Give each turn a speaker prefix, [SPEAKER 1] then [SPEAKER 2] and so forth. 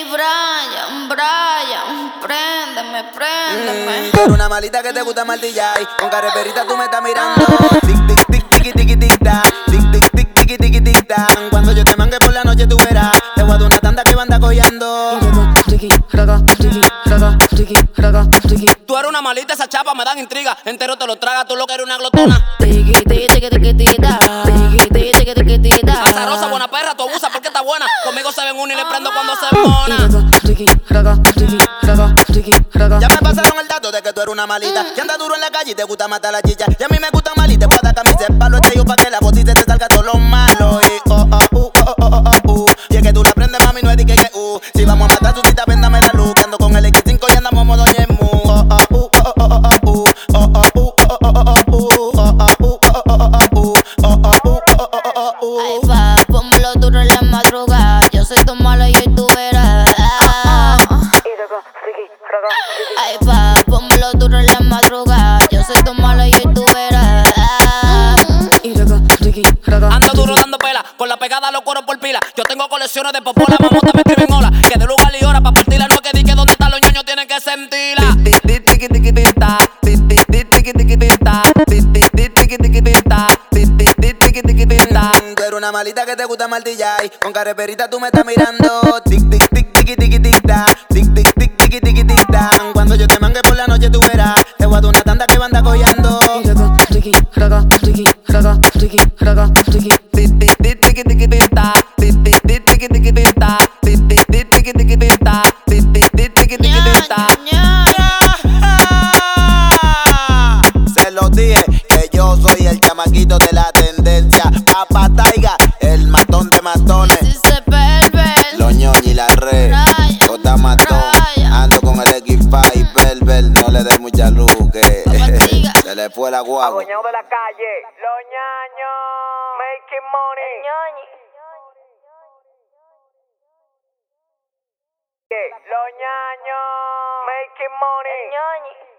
[SPEAKER 1] Ey, Brian, Brian, préndeme, préndeme.
[SPEAKER 2] Tú eres una malita que te gusta martillar. Con carreperita tú me estás mirando. Tic, tic, tic, tiki, tiki, tic, ta. Tic, tic, tic, tiki, tiki, tic, ta. Cuando yo te mangue por la noche tú verás. Te voy a dar una tanda que va a andar collando.
[SPEAKER 3] Tú eres una malita, esa chapa me dan intriga. Entero te lo traga, tú lo que eres una glotona. Azarosa, buena perra, tú abusas porque está buena. Conmigo se ven una y le prendo cuando se mona.
[SPEAKER 2] Ya me pasaron el dato de que tú eres una malita. Que anda duro en la calle y te gusta matar la chicha. Y a mí me gusta mal y te puedo dar camisa de palo estrello pa' que la botita te salga todo lo malo. Y y es que tú la prendes, mami, no es de que si vamos a matar, susita, véndame la luz. Que ando con el X5 y andamos modo Ñemu.
[SPEAKER 1] Ay, pa, pónmelo duro en la madrugada. Yo soy tu malo y hoy tú verás. Ay, pa, pónmelo duro en la madrugada. Yo soy tu malo y hoy tú verás.
[SPEAKER 3] Ando duro dando pela, con la pegada los cueros por pila. Yo tengo colecciones de popola, mamota me escriben hola. Que de lugar y hora pa' partirla, no que di que donde están los ñoños tienen que sentirla.
[SPEAKER 2] Tú eres una malita que te gusta martillar. Con carreperita tú me estás mirando. Tic, tic, tic, tiki, tiki, tic, ta. Tic, tic, tic, tiki, tiki, tic, ta. Cuando yo te mangue por la noche tú verás. Te voy a dar una tanda que va a andar collando. Se los dije que yo soy el chamaquito de la tendencia. Papá Taiga, el matón de matones. Los ñoñi y la red, J matón. Ando con el X5 y Belbel. No le des mucha luz que se le fue la guagua.
[SPEAKER 4] Adueñado de la calle, los ñaños, making money. Los ñaños, making money.